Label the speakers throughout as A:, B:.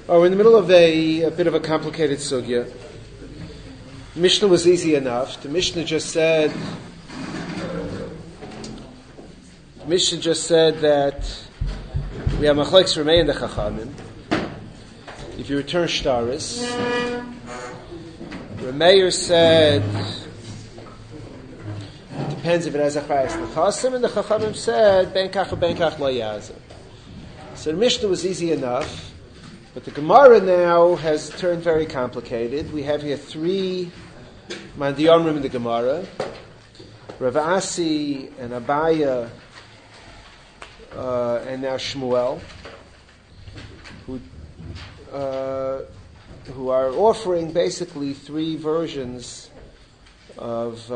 A: Oh, we're in the middle of a bit of a complicated sugya. Mishnah was easy enough. The Mishnah just said that we have machlokes Ramei and the Chachamim. If you return shtaris, Rameir said it depends if it has a chayas nechasim, and the Chachamim said ben kach lo yazer. So the Mishnah was easy enough. But the Gemara now has turned very complicated. We have here three Mandiyamrim in the Gemara. Rav Asi and Abaya and now Shmuel, who are offering basically three versions of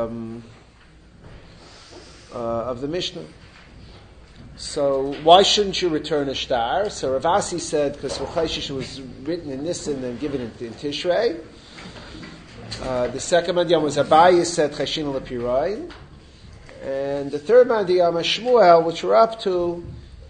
A: the Mishnah. So why shouldn't you return a shtar? So Rav Asi said because Chayshish was written in Nisan and given in Tishrei. The second Mandiyam was Abaye said Chashin Lepirayin. And the third Mandiyam, Shmuel, which we're up to,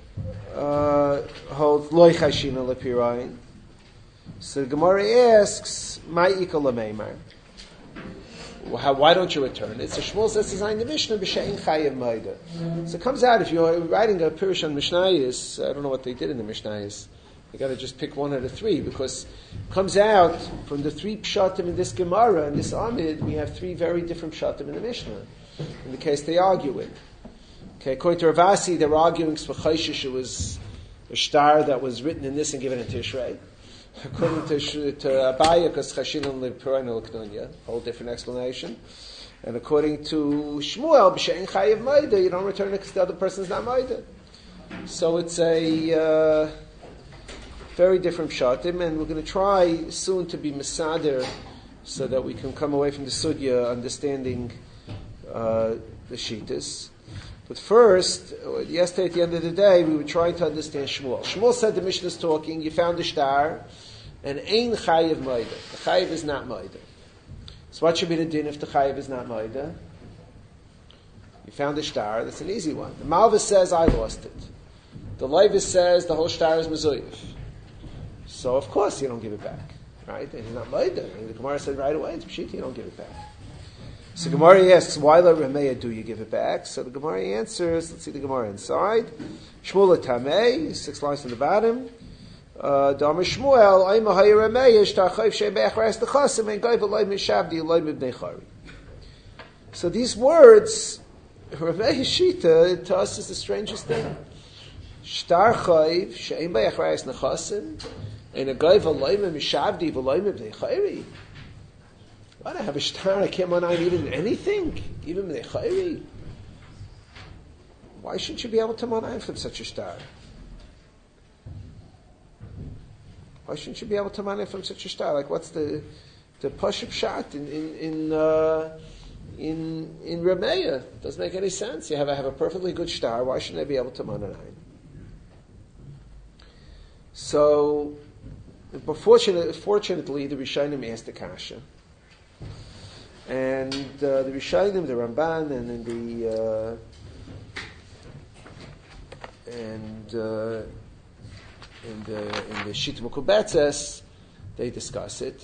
A: holds Loi Chashin Lepirayin. So the Gemara asks, Mai Ika Lameimar. Why don't you return it? So Shmuel says it's in the Mishnah b'shein chayev maida. So it comes out if you're writing a Pirush on Mishnayos, I don't know what they did in the Mishnayos. You got to just pick one out of three because it comes out from the three pshatim in this Gemara and this Amid. We have three very different pshatim in the Mishnah. In the case they argue with. Okay, according to Rav Asi, they're arguing Svachayshish it was a shtar that was written in this and given in Tishrei. According to Abaya, because Chashin L'Pirayin L'Knunya, whole different explanation. And according to Shmuel, B'Shein Chayev Maida, you don't return it because the other person's not Maida. So it's a very different pshatim, and we're going to try soon to be Mesader so that we can come away from the Sugya understanding the Shittas. But first, yesterday at the end of the day, we were trying to understand Shmuel. Shmuel said the Mishnah is talking, you found a shtar, and ein chayiv maida. The chayiv is not maida. So what should be the din if the chayiv is not maida? You found a shtar, that's an easy one. The Malvis says, I lost it. The Leivis says, the whole shtar is mezuyev. So of course you don't give it back. Right? And it's not maida. The Gemara said right away, it's pshita, you don't give it back. So Gemara asks, why la Rameya do you give it back? So the Gemara answers, let's see the Gemara inside. Shmuel Tamei, 6 lines from the bottom. Dama Shmuel, Aima Haya Rameya, Shtar Chayv Shei Be'ach Ras Dechasim, and Gaiv Aloy Mishabdi, Aloy Mibnei Chari. So these words, Rameya Shita, to us is the strangest thing. Shtar Chayv Shei Be'ach Ras Dechasim, and a Gaiv Aloy Mishabdi, Aloy Mibnei Chari. Why do I have a shtar? I can't manai even anything, even mechayri. Why shouldn't you be able to manai from such a shtar? Why shouldn't you be able to manai from such a shtar? Like, what's the pashup shot in Rameya? Doesn't make any sense. You have a perfectly good shtar. Why shouldn't I be able to manai? So, fortunately, the Rishonim asked the kasha. And the Rishonim, the Ramban, and in the Shita Mukubetzes, they discuss it.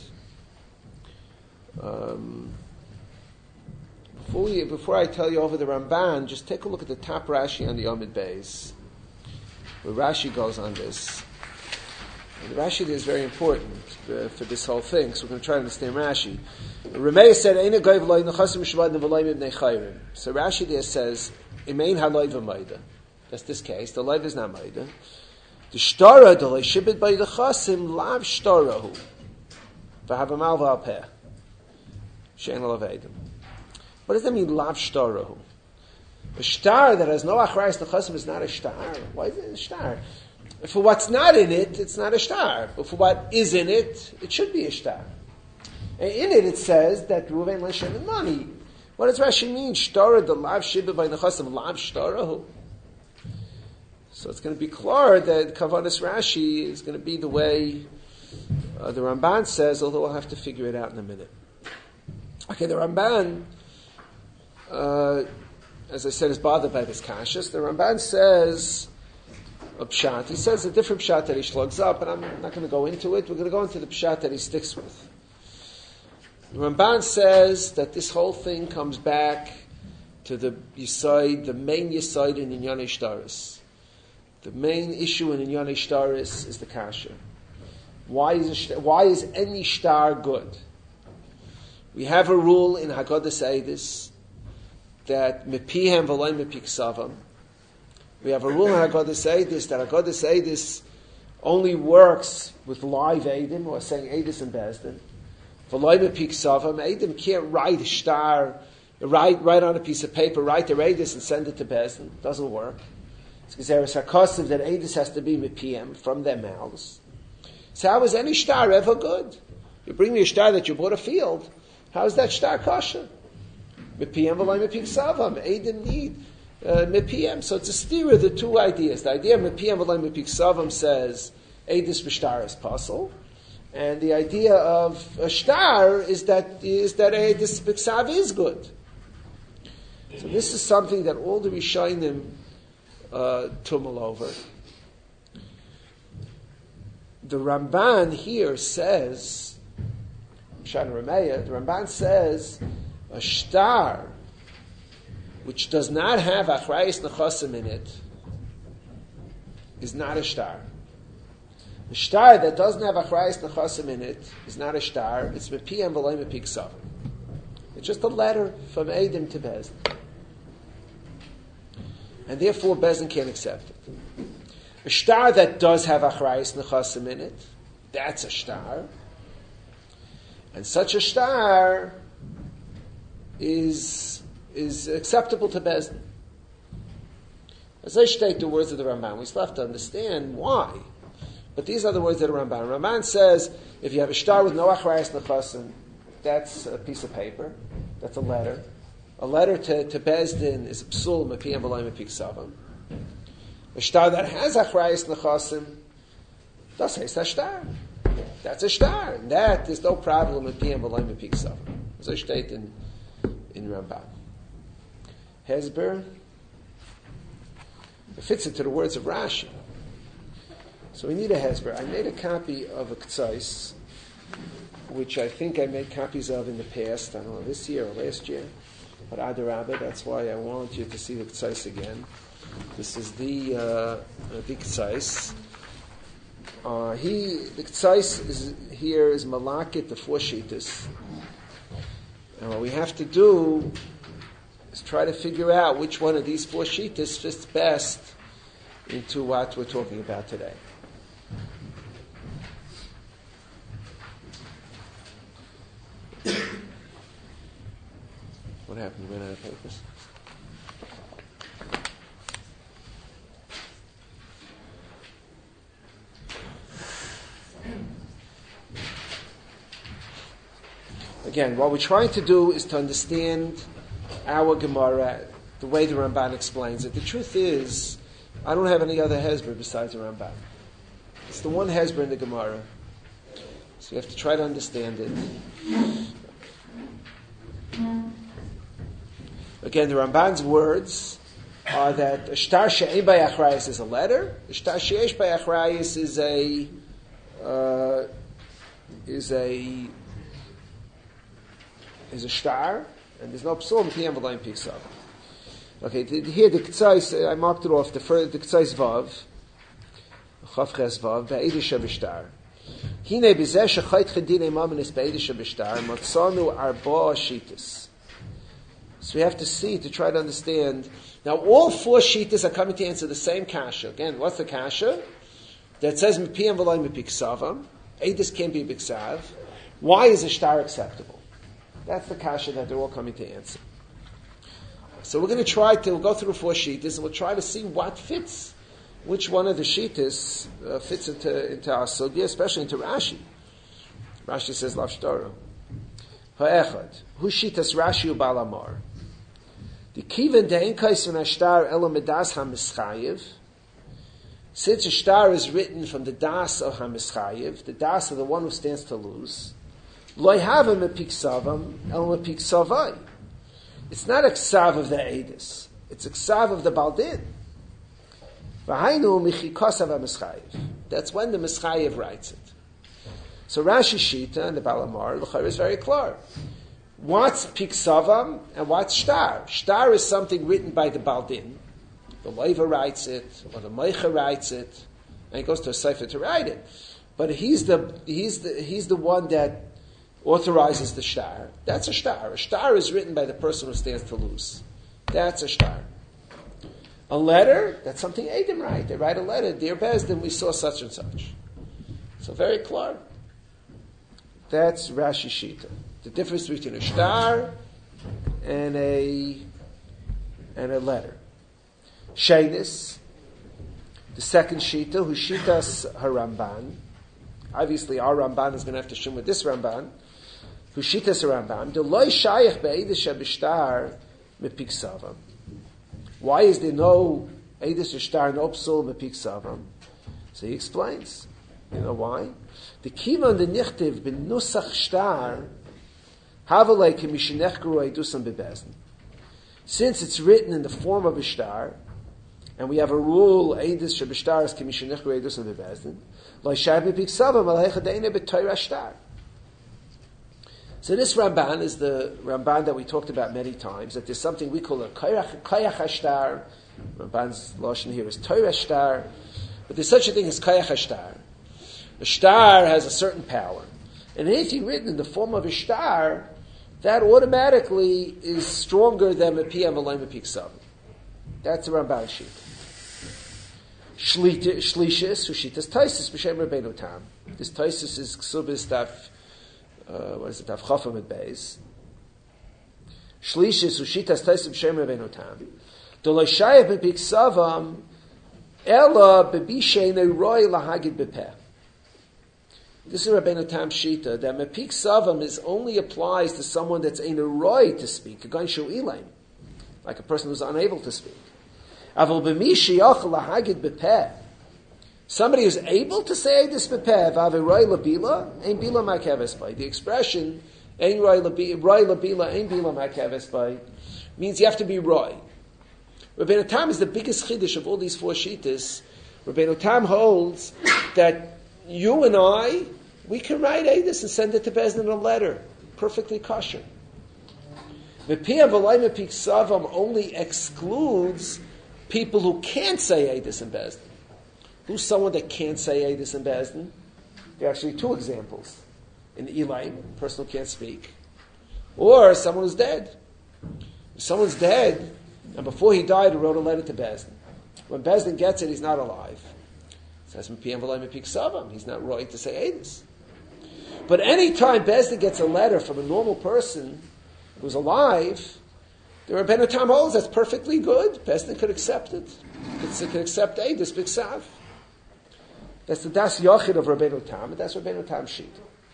A: Before I tell you over the Ramban, just take a look at the top Rashi on the Yomid Beis, where Rashi goes on this. And the Rashi is very important for this whole thing, so we're going to try to understand Rashi. Rameya said, "Eina gaiv loy nechasim shvad nevaloyim ibnei chayrim." So Rashi there says, "Imein haloy v'mayda." That's this case. The loy is not mayda. The shtara the loy shibit by the chasim lav shtarahu v'havamal v'alpeh she'en alavedim. What does that mean, lav shtarahu? A shtar that has no achrayis nechasim is not a shtar. Why is it a shtar? For what's not in it, it's not a shtar. But for what is in it, it should be a shtar. And in it says that Reuven Leshem and money. What does Rashi mean? Shtar the lav shibba by nechasim lav shtarahu. So it's going to be clear that Kavanas Rashi is going to be the way the Ramban says, although we'll have to figure it out in a minute. Okay, the Ramban, as I said, is bothered by this kashas. The Ramban says a pshat. He says a different pshat that he shlugs up, and I'm not going to go into it. We're going to go into the pshat that he sticks with. The Ramban says that this whole thing comes back to the Yesod, the main Yesod in Inyanei Shtaris. The main issue in Inyanei Shtaris is the kasha. Why is any shtar good? We have a rule in Haggadah Eidus that mepihem v'loy mepiksavam. We have a rule in Haggadah Eidus that Haggadah Eidus only works with live Eidim, or saying Eidus and Bezdin. V'loy mepiksavam, Eidim can't write a shtar, write on a piece of paper, write their Eidus and send it to Bezdin. It doesn't work. It's because there is sarcastic that Eidus has to be mepihem from their mouths. So how is any shtar ever good? You bring me a shtar that you bought a field. How is that shtar kosher? Mepiem v'loy mepiksavam. Eidim need mepiem. So it's a steer of the two ideas. The idea of mepiem v'loy mepiksavam says eidus b'shtar is possible, and the idea of a shtar is that eidus b'ksav is good. So this is something that all the Rishonim tumble over. The Ramban here says, Shan Rameya, the Ramban says, a shtar which does not have achrayis nechasim in it is not a shtar. A shtar that doesn't have achrayis nechasim in it is not a shtar. It's mepiyam v'loy mepiksav. It's just a letter from Eidim to Bezdin, and therefore Bezdin can't accept it. A shtar that does have achrayis nechasim in it, that's a shtar. And such a shtar is acceptable to Bezdin. As I state the words of the Ramban, we still have to understand why. But these are the words of the Ramban. Ramban says, if you have a shtar with no achrayis nechasim, that's a piece of paper. That's a letter. A letter to Bezdin is a psul, mepiyam v'loy mepiksavam. A shtar that has achrayis nechasim, das heißt a shtar. That's a shtar. And that is no problem with piyam v'loy mepiksavam. As I state in Ramban. Hezber, it fits into the words of Rashi. So we need a Hezber. I made a copy of a K'tzais, which I think I made copies of in the past, I don't know, this year or last year. But Adarabah, that's why I want you to see the K'tzais again. This is the K'tzais. The K'tzais here is Malakit, the four Shittas. And what we have to do is try to figure out which one of these four Shittas fits best into what we're talking about today. What happened? You ran out of papers? Again, what we're trying to do is to understand our Gemara, the way the Ramban explains it. The truth is, I don't have any other Hezber besides the Ramban. It's the one Hezber in the Gemara. So you have to try to understand it. Again, the Ramban's words are that a shtar she'ein by achrayis is a letter, a shtar she'esh by achrayis is a shtar, and there's no psul piyam v'loy mepiksav. Okay, here the K'tzais, I marked it off, the K'tzais Vav, Chav Ches Vav, be'edish b'shtar. Hine b'zeh shechayt chedinei mamenis be'edish b'shtar, matzanu arba shitas. So we have to see, to try to understand. Now, all four shitas are coming to answer the same kasha. Again, what's the kasha? That says mepiyam v'loy mepiksavam. Eidus can't be b'ksav. Why is a shtar acceptable? That's the kasha that they're all coming to answer. So we're going to we'll go through four shitas, and we'll try to see what fits, which one of the shitas fits into our sugya, especially into Rashi. Rashi says, Lav Shtaru. Ha'echad. Hu shitas Rashi u'bal amar. The kiven de'en kais v'na shtar elo medas ha-mischayev. Since a shtar is written from the das of ha-mischayev, the das of the one who stands to lose, lo yhavim mepiksavam elo mepiksavai. It's not a ksav of the Eidus. It's a ksav of the Baldin. V'hainu michikosav ha-mischayev. That's when the mischayev writes it. So Rashi Shita and the Balamar, the Chayr is very clear. What's piksavam and what's shtar? Shtar is something written by the Baldin. The Leiva writes it, or the Meicha writes it, and he goes to a Sefer to write it. But he's the one that authorizes the shtar. That's a shtar. A shtar is written by the person who stands to lose. That's a shtar. A letter, that's something Edom write. They write a letter, dear Bezdin, we saw such and such. So very clear. That's Rashi Shita. The difference between a shtar and a letter. Shainis, the second Shita, who Shitas Haramban. Obviously, our Ramban is going to have to shim with this Ramban. Who Shitas Haramban. The loy shayach be'edis habishtar mepiksavam. Why is there no edis shtar no psul mepiksavam? So he explains. You know why? The kivan the nichtiv ben nusach shtar havalei kemishnechgru edusam bebezin. Since it's written in the form of a shtar, and we have a rule edis shebishtar is kemishnechgru edusam bebezin, lo shayach mepiksavam al hechadeina b'toyra shtar. So this Ramban is the Ramban that we talked about many times, that there's something we call a Kayach Hashtar. Ramban's Lashon here is Torah Shtar. But there's such a thing as Kayach Hashtar. A shtar has a certain power. And anything written in the form of a shtar, that automatically is stronger than a Piyam Alayim Piksav. That's the Ramban sheet. Shlishis, Hushitas Taisis, B'Shem Rabbeinu Tam. This Taisis is Ksubis Daf. What is it? Tav Chafam at Beis. Shlishis Ushitas Taisim Shem Rabbeinu Tam. Dolay Shayach b'Piksavam Ela b'Bishay Neroy Lahagid b'Peh. This is Rabbeinu Tam Shita that Mepiksavam is only applies to someone that's a Neroy to speak, a Ganshu Ilaim, like a person who's unable to speak. Aval b'Mishi Yachal Lahagid b'Peh. Somebody who's able to say this bepev aviroy labila ain't bila makaves by. The expression ain't roy labila ain't bila makaves by means you have to be roy. Rabbeinu Tam is the biggest chiddush of all these four shitas. Rabbeinu Tam holds that you and I, we can write this and send it to Bezdin in a letter, perfectly kosher. Mepiav alayim mepiksavam only excludes people who can't say this in Bezdin. Who's someone that can't say Eidus in Bezdin? There are actually two examples. In Elaim, a person who can't speak. Or someone who's dead. If someone's dead, and before he died, he wrote a letter to Bezdin. When Bezdin gets it, he's not alive. It says, he's not right to say Eidus. But any time Bezdin gets a letter from a normal person who's alive, the Rabbeinu Tam holds that's perfectly good. Bezdin could accept it. It could accept Eidus B'Ksav. That's the Das Yochid of Rabbeinu Tam, and that's Rabbeinu Tam Shita.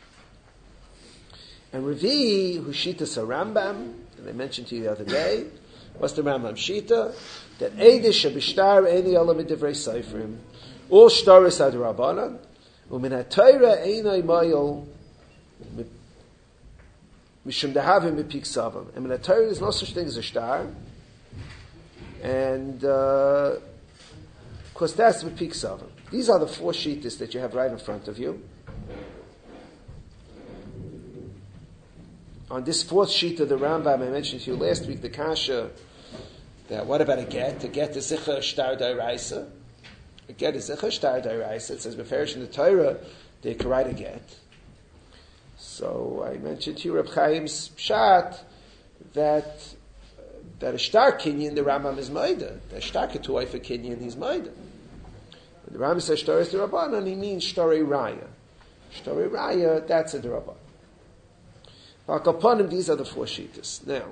A: And Ravi, who Shita's a Rambam, and I mentioned to you the other day, what's the Rambam Shita? That Eidish Shabishtar Eini Olam Midivrei Seifrim, all Shtaris Ad Rabbanan, Umin HaTorah Einai Mayol Mishum Dehavim Mipik Savam. And in HaTorah there's no such thing as a shtar, and of course that's Mipik Savam. These are the four shitas that you have right in front of you. On this fourth sheet of the Rambam, I mentioned to you last week, the Kasha, that what about a get? A get is Zicha Shtar Dairaisa. A get is Zicha Shtar Dairaisa. It says, Beferish in the Torah, they can write a get. So I mentioned to you Reb Chaim's Pshat that a Shtar Kinyan, the Rambam is Maida. The Shtar Ketuai for Kinyan, he's Maida. When the Rambam says Shtar is the Rabbanan, he means Shtarei Raya. Shtarei Raya, that's a Rabbanan. Upon him, these are the four shitas. Now,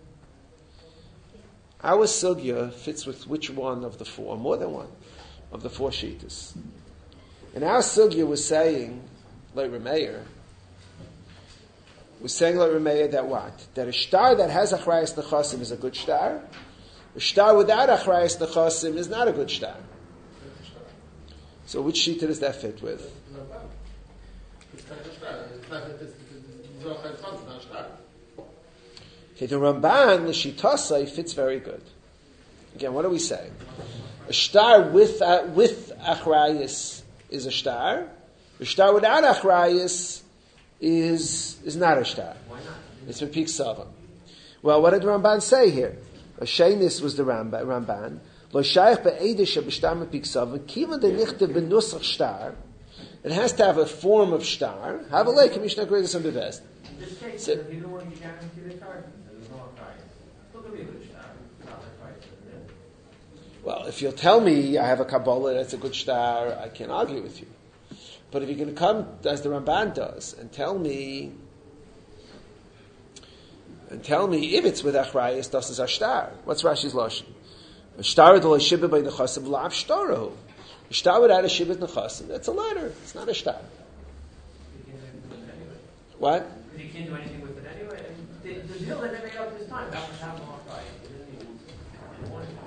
A: our sugya fits with which one of the four? More than one of the four shitas. And our sugya was saying, like Rameir, that what? That a shtar that has achrayas nechasim is a good shtar. A shtar without achrayas nechasim is not a good shtar. So which shita does that fit with? Okay, the Ramban, the Shitasai, fits very good. Again, what are we saying? A star with achrayus is a star. A star without achrayus is not a star.
B: Why not?
A: It's Repik Sava. Well, what did the Ramban say here? A shaynis was the Ramban. Lo shayach be'edish b'shtar mepik sava. Kiva de nichte benusach star. It has to have a form of star. Have a lake, Mishnah Gredus and the best.
B: In this case, if you don't want to guarantee the card, there's no price. Still going to be a good star. Not like price, isn't it?
A: Well, if you'll tell me I have a Kabbalah that's a good star, I can't argue with you. But if you're going to come, as the Ramban does, and tell me if it's with achrayus, das is a star. What's Rashi's lashon? A star with a shibba by nechasim lav shtaru. A star without a shibba nechasim, that's a letter. It's not a star.
B: You can't do anything with it anyway.
A: What?
B: You can't do anything with it anyway. And the deal that they made up this time, that was half a half price. It didn't even want it.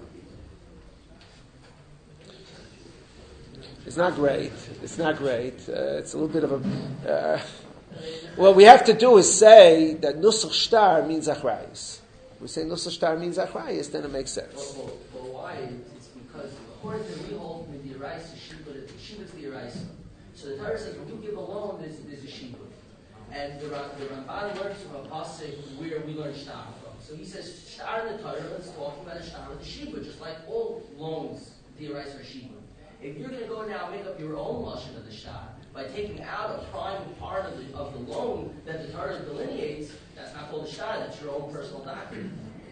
A: It's not great. It's not great. It's a little bit of a... what we have to do is say that nusach shtar means achrayus. We say nusach shtar means achrayus, then it makes sense.
C: Well, why? It's because according to we hold with the eraisa, shibud the eraisa. So the Torah says when you give a loan, there's a shibud. And the Ramban learns from a pasuk where we learn shtar from. So he says shtar in the Torah is talking about a shtar with a shibud, just like all loans, the eraisa are shibud. If you're going to go now and make up your own lashon of the shtar by taking out a prime part of the loan that the Torah delineates, that's not called a shtar. That's your own personal doctrine.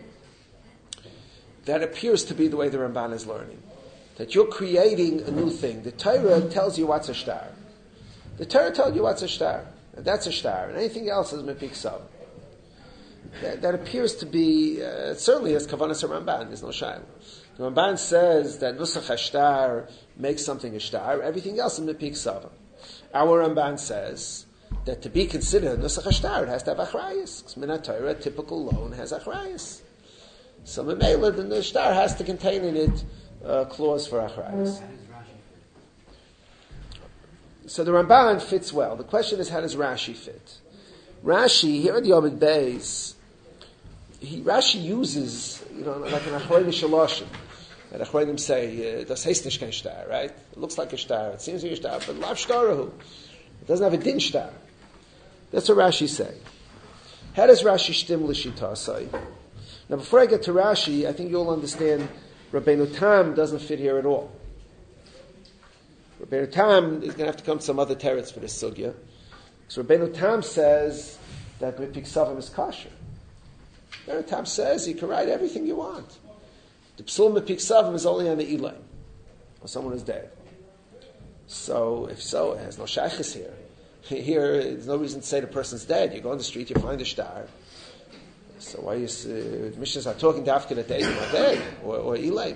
A: That appears to be the way the Ramban is learning. That you're creating a new thing. The Torah tells you what's a shtar. The Torah tells you what's a shtar. And that's a shtar. And anything else is mepik sav. That appears to be, certainly as Kavanas Ramban, there's no shayla. The Ramban says that nusach hashtar makes something a shtar, everything else is mepik sav. Our Ramban says that to be considered nusach hashtar, it has to have achrayus. Because Minat Torah, a typical loan, has achrayus. So Memela, the shtar has to contain in it a clause for achrayus. So the Ramban fits well. The question is, how does Rashi fit? Rashi, here in the Yomid Beis, Rashi uses, like an Achronim Shaloshin. And Achronim say, das heißt nicht kein shtar, right? It looks like a shtar, it seems like a shtar, but lav shtarahu. It doesn't have a din shtar. That's what Rashi say. How does Rashi stim l'shitasai? Now, before I get to Rashi, I think you'll understand Rabbeinu Tam doesn't fit here at all. Rabbeinu Tam is going to have to come to some other teretz for this sugya. So Rabbeinu Tam says that Mepik Savim is kosher. Rabbeinu Tam says you can write everything you want. The Psul Mepik Savim is only on the Ilay, or someone is dead. So, if so, it has no shaykhis here. Here, there's no reason to say the person's dead. You go on the street, you find a shtar. So why the Mishnahs are talking dafka that they're not dead, or Ilay.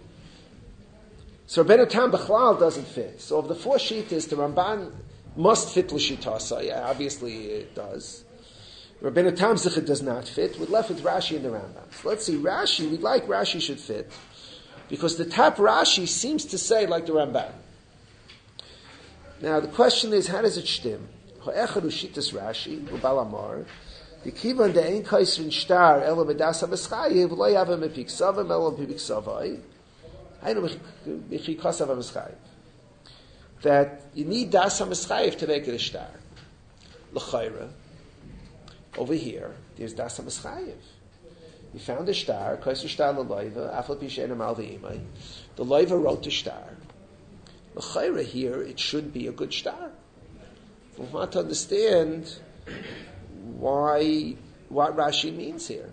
A: So Rabbeinu Tam Bechlal doesn't fit. So of the four shittas, the Ramban must fit l'shitasa. Yeah, obviously it does. Rabbeinu Tam Zichud does not fit. We're left with Rashi and the Rambam. So let's see, Rashi, we'd like Rashi should fit. Because the top Rashi seems to say like the Rambam. Now the question is, how does it shtim? Ha'echad ushitas Rashi, Ubal Amar, the kivan de ein kaisrin shtar, ela medasa beschayiv, lo yava mepik savim, ela mepik savai, hainu mechi kasav ha-meschayiv. That you need das ha-meschayiv to make it a shtar. L'chayra, over here, there's das ha-meschayiv. You found a shtar, kaisrin shtar l'loiva, afal pishen amal v'imai. The loiva wrote the shtar. L'chayra here, it should be a good shtar. We want to understand what Rashi means here.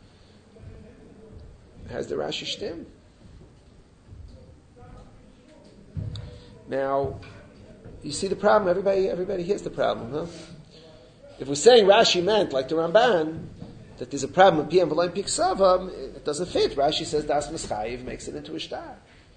A: Has the Rashi shtim? Now, you see the problem. Everybody hears the problem, huh? If we're saying Rashi meant, like the Ramban, that there's a problem with Piyam V'Laim Piksavam, it doesn't fit. Rashi says Das Meschayiv makes it into a shtar.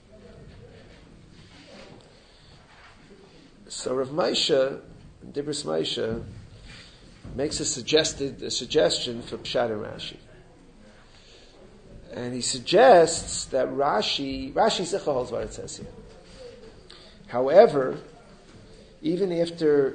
A: So Rav Moshe, Dibros Moshe, makes a suggestion for Pshat and Rashi. And he suggests that Rashi Zicha holds what it says here. However, even after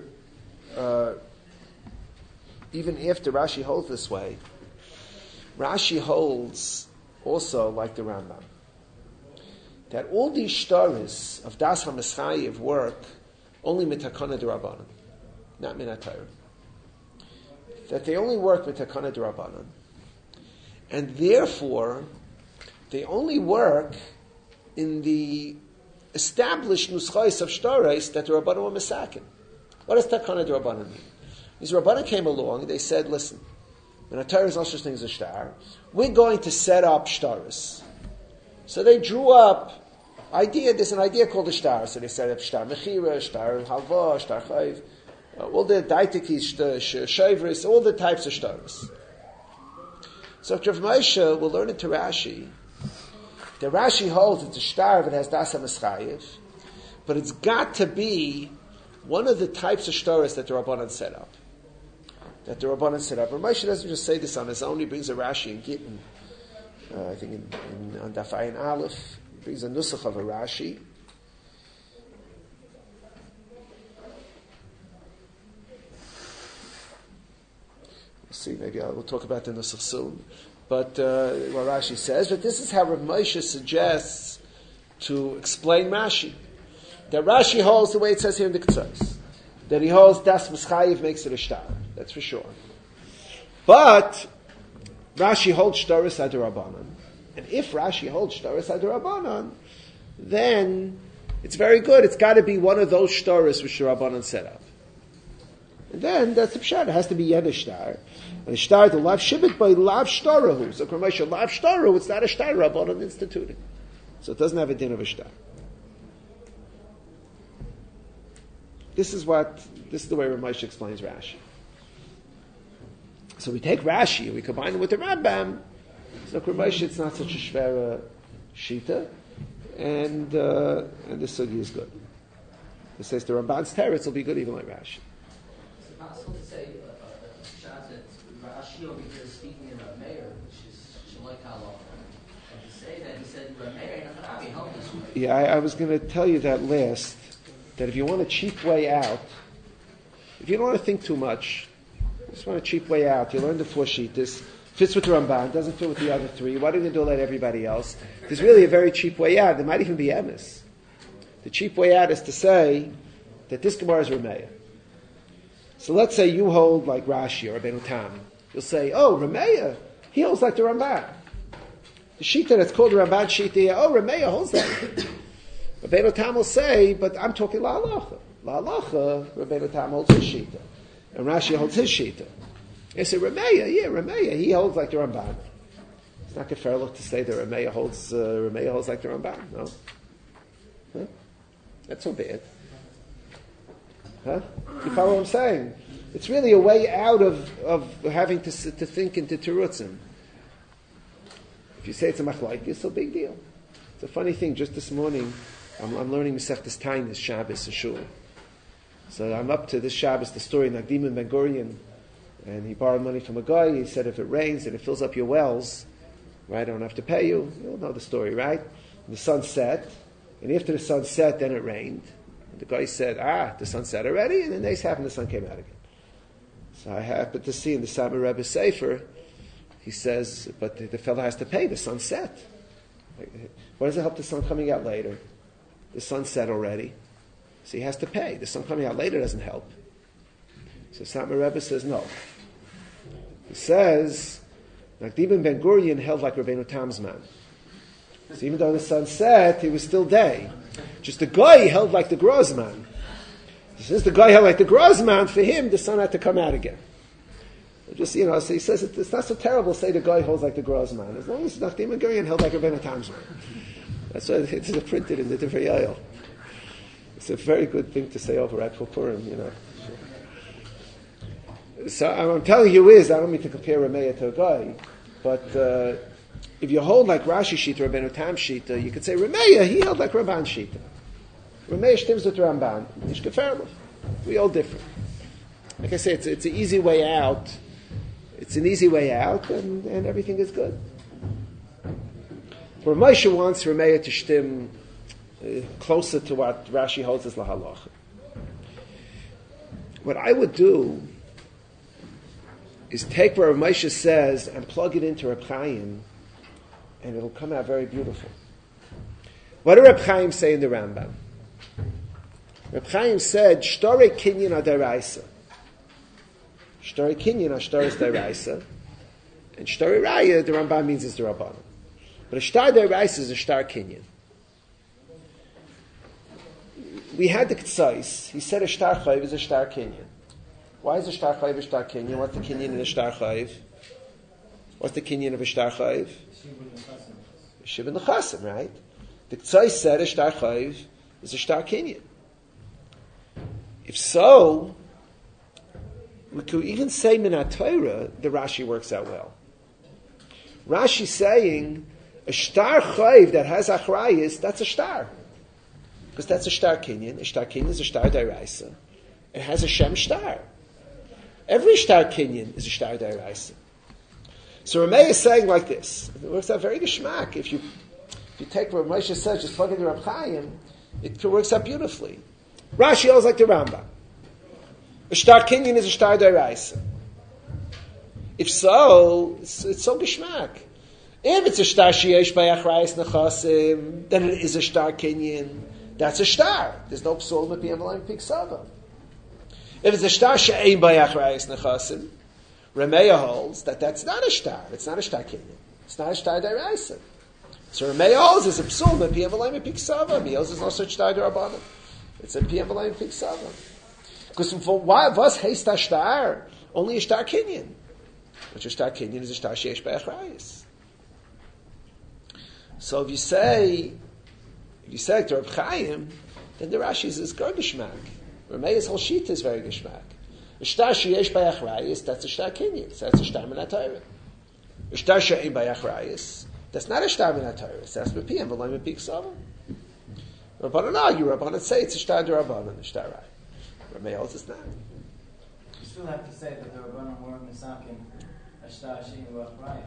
A: Rashi holds this way, Rashi holds also like the Rambam. that all these shtaris of Das HaMeschayev work only mitakana d'Rabbanan, not min HaTorah. That they only work mitakana d'Rabbanan. And therefore, they only work in the established nuschais of shtaris that the Rabbanan were mesakin. What does takana d'Rabbanan mean? These Rabbanan came along, they said, listen, when a Torah is no such thing as a shtar, we're going to set up shtaris. So they drew up there's an idea called a shtar. So they set up shtar mechira, shtar halva, shtar chayv, all the daitikis, shavris, all the types of shtaris. So Rav Moshe will learn into Rashi. The Rashi holds it's a shtar that has das HaMeschayev, but it's got to be one of the types of shtaris that the Rabbanan set up. Rav Moshe doesn't just say this on his own. He brings a Rashi in Gittin, I think on Daf Ayin Aleph. He brings a nusach of a Rashi. We'll see, maybe we'll talk about the nusach soon. But what Rashi says, but this is how Rav Moshe suggests to explain Rashi. That Rashi holds the way it says here in the Ketzos. That he holds Das Meschayev makes it a shtar. That's for sure. But Rashi holds shtaris ad'Rabbanan. And if Rashi holds shtaris ad'Rabbanan, then it's very good. It's got to be one of those shtaris which the Rabbanan set up. And then that's the pshat. It has to be yet a shtar. And a shtar, the lav shibit by lav shtarahu. So Ramesh, lav shtarahu, it's not a shtar Rabbanan instituted. So it doesn't have a din of a shtar. This is the way Ramesh explains Rashi. So we take Rashi and we combine it with the Rambam. So Ramesh, it's not such a shvera shita, and the sugi is good. It says the Ramban's teretz will be good even like Rashi.
C: Is it possible to say, Shad, that Rashi over here is speaking in Rav Meir, which is Shaloi Kalo, and to say that he said Rav Meir and Hanavi held this way?
A: Yeah, I was going to tell you that last, that if you want a cheap way out, if you don't want to think too much, you just want a cheap way out, you learn the four shittas, fits with the Ramban, doesn't fit with the other three, why don't you do it like everybody else? There's really a very cheap way out. There might even be emes. The cheap way out is to say that this Gemara is Rameya. So let's say you hold like Rashi or Rabbeinu Tam. You'll say, oh, Rameya, he holds like the Ramban. The shita that's called the Ramban shita, oh, Rameya holds that. Rabbeinu Tam will say, but I'm talking La Halacha. La Halacha, Rabbeinu Tam holds his shita. And Rashi holds his shita. They say, Rameya, he holds like the Ramban. It's not geferlich to say that Rameya holds like the Ramban, no? Huh? That's so bad. Huh? You follow what I'm saying? It's really a way out of having to think into terutzim. If you say it's a machlokes, it's a big deal. It's a funny thing. Just this morning, I'm learning Masechtas Tainis Shabbos in Shul. So I'm up to this Shabbos, the story of Nagdim and Ben Gurion, and he borrowed money from a guy. He said, if it rains and it fills up your wells, right, I don't have to pay you. You'll know the story, right? And the sun set, and after the sun set, then it rained. And the guy said, the sun set already, and the next happened, the sun came out again. So I happened to see in the Satmar Rebbe's Sefer, he says, but the fellow has to pay, the sun set. What does it help the sun coming out later? The sun set already. So he has to pay. The sun coming out later doesn't help. So Satmar Rebbe says no. He says, Nagdim Ben Gurion held like Rabbeinu Tam's man. So even though the sun set, it was still day. Just the guy held like the Grozman. Since the guy held like the Grozman, for him, the sun had to come out again. Just, so he says it's not so terrible to say the guy holds like the Grozman. As long as Nagdim Ben Gurion held like Rabbeinu Tam's man. That's why it's printed in the Divrei Yael. It's a very good thing to say over at Purim, So I'm telling you I don't mean to compare Rameya to a guy, but if you hold like Rashi Shita, Rabbeinu Tam Shita, you could say Rameya, he held like Ramban Shita. Rameya stims with Ramban. Ish Geferlich. We all different. Like I say, it's an easy way out. It's an easy way out, and everything is good. Where Moshe wants Rameya to shtim closer to what Rashi holds as La Halacha. What I would do is take where Moshe says and plug it into Reb Chaim, and it'll come out very beautiful. What did Reb Chaim say in the Rambam? Reb Chaim said, Shtore kinyan adaraisa. Shtore kinyan ashtaris daraisa. And Shtore raya, the Rambam means it's the Rabbanan. But a shtar daraisa is a shtar kinyan. We had the Ktsais. He said a shtar chayv is a shtar kinyan. Why is a shtar chayv a shtar kinyan? What's the kinyan in a shtar chayv? What's the kinyan of a shtar chayv? Shiva nechasim, right? The Ktsais said a shtar chayv is a shtar kinyan. If so, we could even say Minat Torah, the Rashi works out well. Rashi saying a shtar chayv that has achrayis, that's a shtar. Because that's a shtar kinyan. A shtar kinyan is a shtar dairaisa. It has a shem shtar. Every shtar kinyan is a shtar dairaisa. So Rameh is saying like this. It works out very geschmack. If you take what Moshe says, just plug into Reb Chaim, it works out beautifully. Rashi always like the Rambam. A shtar kinyan is a shtar dairaisa. If so, it's so geschmack. If it's a shtar sheyesh by achrayis nechasim, then it is a shtar kinyan. That's a shtar. There's no psul mepiyam v'layim piksava. If it's a shtar she'ein by achrayis nechasim, Rameya holds that that's not a shtar. It's not a shtar kinyan. It's not a shtar dairaisa. So Rameya holds is a psul mepiyam v'layim piksava. He holds there's no such shtar d'Rabbanan. It's a piyam v'layim piksava. Because why was heist a shtar? Only a shtar kinyan. Which a shtar kinyan is a shtar she'esh by achrayis. So if you say to Reb Chaim, then the Rashi is good geschmack. Ramey's whole sheet is very geschmack. A shtar sheyesh by achrayis, that's a shtar kinyan. So that's a shtar Minat Torah. A shtar she'ein by achrayis, that's not a shtar Minat Torah. That's b'piyam v'loim b'piksava. Rabbanan argue. Rabbanan say it's a shtar d'Rabbanan, a shtar right. Ramey holds it's not.
D: You still have to say that the Rabbanan weren't misakin a shtar she'ein by achrayis.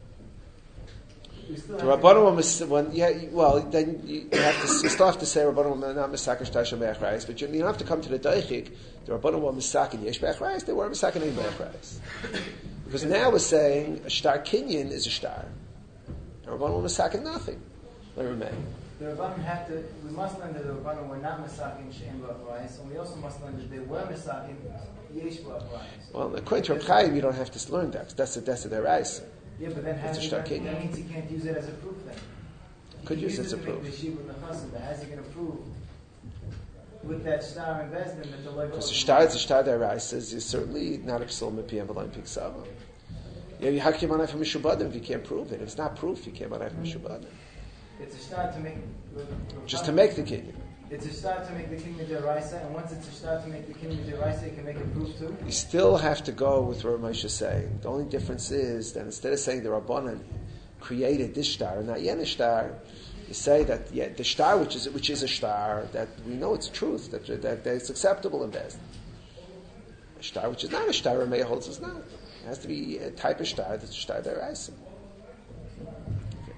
A: The Rabbanan will then you still have to say Rabbanan will not misakin shtar she'ein by achrayis, but you don't have to come to the daichik. The Rabbanan will misakin yesh by achrayis. They were misakin ein by achrayis. Because now we're saying a shtar kinyan is a shtar. The Rabbanan will misakin nothing. Like Ramey.
D: The Rabbanan had to. We must learn that the Rabbanan were not misakin she'ein by achrayis, and we also must learn that they were misakin yesh by achrayis.
A: Well, according to Reb Chaim, you don't have to learn that. That's the deraisa.
D: Yeah, but then that means he can't use it as a proof then.
A: Could use it as a proof.
D: But how's he going to prove with that star and Bezdin that the like?
A: Because the shtar deraisa is certainly not a psul mepiyam v'layim piksava. Yeah, you hakim anay from mishubadim if you can't prove it. If it's not proof, you can't anay from mishubadim.
D: It's a star to make.
A: Just to make the kinyan.
D: It's a start to make the kinyan deraisa, and once it's a start to make the kinyan deraisa, you can make it proof too.
A: You still have to go with what Moshe is saying. The only difference is that instead of saying the Rabbanan created this star and not yen star, you say that the star which is a star that we know it's truth that it's acceptable in Bezdin. A star which is not a star, Rameh holds is not. It has to be a type of star that's a star deraisa. Okay.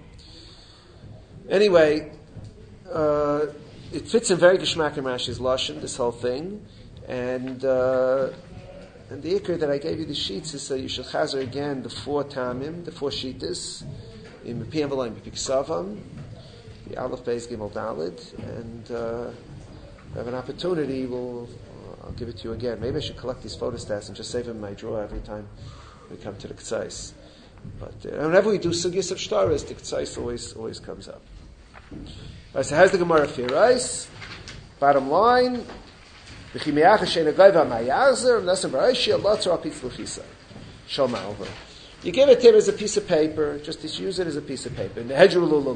A: Anyway. It fits in very geschmack in Rashi's lashon, this whole thing, and the ikar that I gave you the sheets is so you should chazer again the 4 tamim, the 4 shitas in Mepiyam V'Layim B'Piksavam, the Aleph Beis Gimel Daled, and have an opportunity. I'll give it to you again. Maybe I should collect these photostats and just save them in my drawer every time we come to the Ktsais. But whenever we do sugyas of shtaris, the Ktsais always comes up. Right, so how's the Gemara Firais? Bottom line, you give it to him as a piece of paper, just use it as a piece of paper. If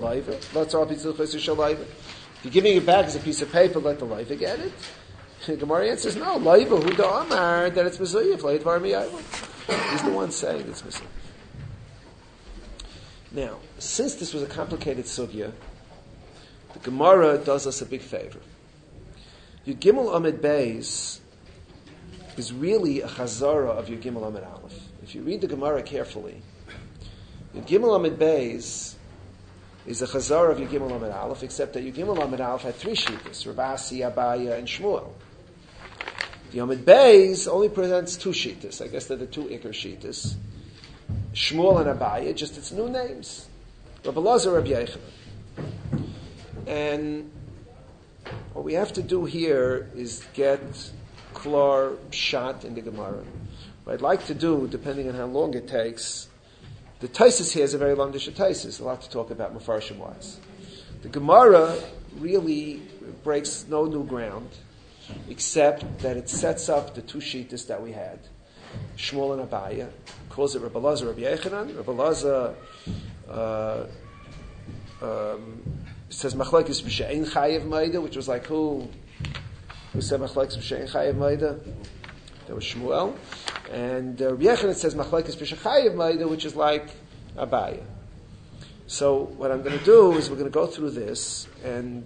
A: you're giving it back as a piece of paper, let the loiva get it. The Gemara answers, no, loiva, hu da amar, that it's mezuyif, loiv miyayim. He's the one saying it's mezuyif. Now, since this was a complicated sugya, the Gemara does us a big favor. Yud Gimel Amid Beis is really a chazara of Yud Gimel Amid Aleph. If you read the Gemara carefully, Yud Gimel Amid Beis is a chazara of Yud Gimel Amid Aleph, except that Yud Gimel Amid Aleph had 3 shittas, Ravasi, Abaya, and Shmuel. The Amid Beis only presents 2 shittas. I guess they're the 2 ikar shittas. Shmuel and Abaya, just its new names. Rabbi Lazar, Rabbi Yechanan. And what we have to do here is get Klar shot in the Gemara. What I'd like to do, depending on how long it takes, the Taisus here is a very long dish of Taisus, a lot to talk about Mefarshim wise. The Gemara really breaks no new ground, except that it sets up the two shittas that we had, Shmuel and Abaya, calls it Rebbe Elazar, Rabbi Yechanan. Rebbe Elazar says Machlokes b'she'ein chayev maida, which was like who said Machlokes b'she'ein chayev maida? That was Shmuel. And Rabbi Yechanan says Machlokes b'she'chayev maida, which is like Abaya. So what I'm going to do is we're going to go through this, and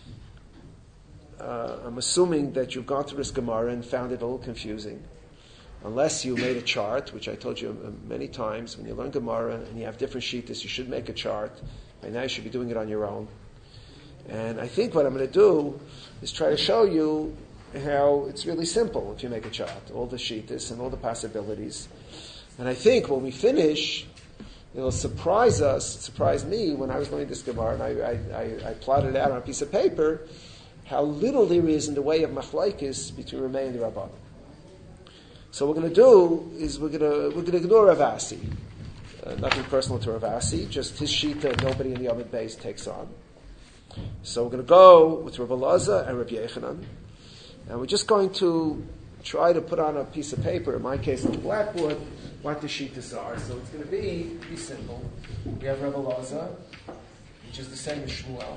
A: I'm assuming that you've gone through this Gemara and found it a little confusing. Unless you made a chart, which I told you many times, when you learn Gemara and you have different shittas, you should make a chart. By now you should be doing it on your own. And I think what I'm going to do is try to show you how it's really simple if you make a chart, all the shittas and all the possibilities. And I think when we finish, it'll surprise us, it surprised me when I was learning this Gemara, and I plotted it out on a piece of paper, how little there is in the way of machlokes between Rameh and the Rabbanan. So what we're going to do is we're going to ignore Rav Asi. Nothing personal to Rav Asi, just his shita nobody in the Amud Beis takes on. So we're going to go with Rebbe Elazar and Rabbi Yechanan, and we're just going to try to put on a piece of paper, in my case on the blackboard, what the shitas are. So it's going to be simple. We have Rebbe Elazar, which is the same as Shmuel,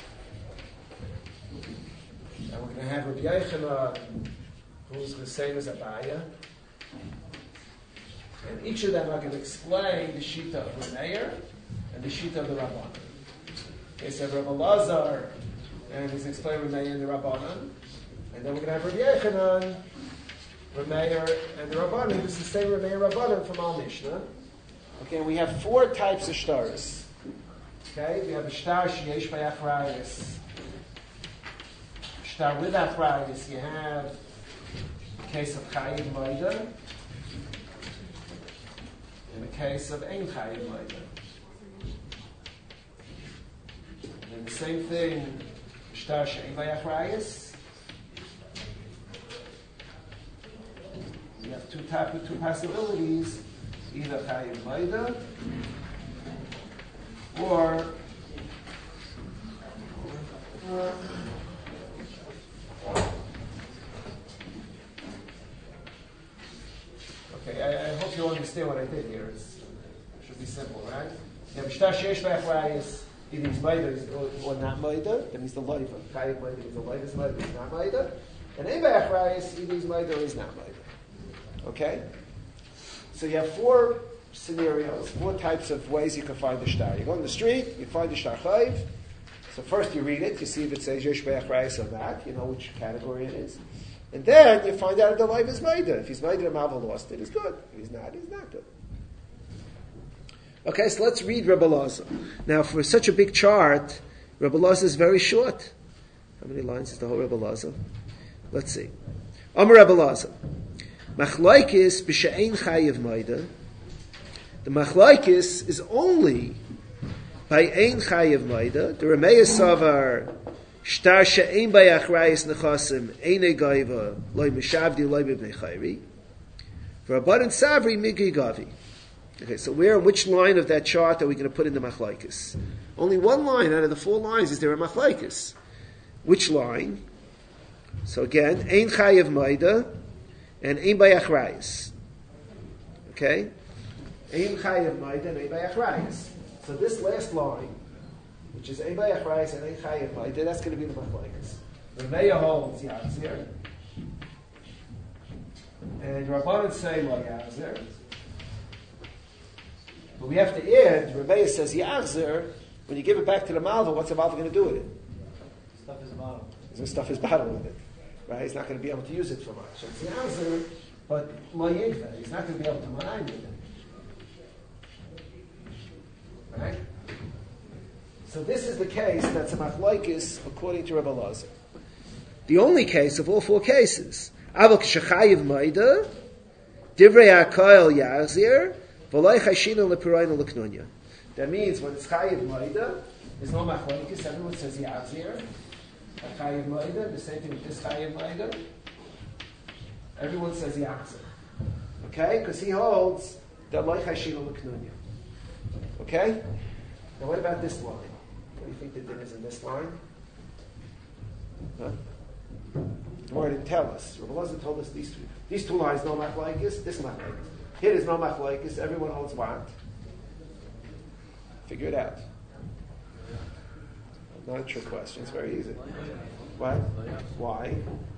A: and we're going to have Rabbi Yechanan, who's the same as Abaya. And each of them are going to explain the Shita of the Meir and the Shita of the Rabbanan. Okay, so Rebbe Elazar, and he's explaining the Meir and the Rabbanan. And then we're going to have Rabbi Yechanan, the Meir and the Rabbanan. This is the same Meir and Rabbanan from Al Mishnah. Okay, and we have four types of shtaris. Okay, we have a shtar sheyesh b'achrayis. Shtar with achrayis, you have the case of Chayiv Maida, in the case of Ein Chayiv Maida. And the same thing, Shtar She'ein Vayachrayis. You have two possibilities, either Chayiv Maida or okay, I hope you understand what I did here. It should be simple, right? You have Shtar Sheyesh B'Achrayis, either he's Maida or not Maida, that means the Loiva. Chayiv Maida is the Loiva's Maida, he's not Maida. And Ein B'Achrayis, either he's Maida or he's not Maida. Okay? So you have four scenarios, four types of ways you can find the Shtar. You go on the street, you find the Shtar Chayiv. So first you read it, you see if it says Yesh B'Achrayis or not, you know which category it is. And then you find out if the life is Maida. If he's Maida, the Malva lost it, it's good. If he's not good. Okay, so let's read Rebbe Elazar. Now, for such a big chart, Rebbe Elazar is very short. How many lines is the whole Rebbe Elazar? Let's see. Amar Rebbe Elazar. Machlokes b'she'ein chayiv Maida. The machlokes is only by ein chayiv Maida. The Rameh Savar Shtar she'ein b'achrayis nechasim einei gaiva loy mishavdi loy b'bnei chayri. For Rabbanan Savri migi gavi. Okay, so which line of that chart are we going to put in the machlokes? Only one line out of the four lines is there a machlokes. Which line? So again, ein chayiv maida and ein b'achrayis. Okay, ein chayiv maida and ein b'achrayis. So this last line, which is Ein B'Achrayis and Ein Chayiv Maida, that's going to be the machlokes. The Meir holds Yachzer, and Rabbanan say Lo Yachzer. But we have to add, Rabbeinu says Yachzer, when you give it back to the Malva, what's the Malva going to do with it?
D: Stuff his bottle.
A: He's going to stuff his bottle with it. Right? He's not going to be able to use it for much. So it's Yachzer, but Lo Yigva. He's not going to be able to mine with it. Right? So this is the case that's a machlokes according to Rebbe Elazar. The only case of all four cases. Avol k'shechayiv maida, divrei hakol yachzir, v'loy chashina lepiroyin leknunya. That means when it's chayiv maida, There's no machlokes. Everyone says Yavzir. A Chayiv Moida. The same thing with this Chayiv Moida. Everyone says Yavzir. Okay? Because he holds that Loi Chayshinu L'Knunya. Okay? Now what about this line? What do you think the din is in this line? Huh? The Gemara didn't tell us. Rabbi Elazar told us these two lines, no machlokes, this machlokes. Here there's no machlokes, everyone holds what? Figure it out. Not a trick question, it's very easy. What? Why?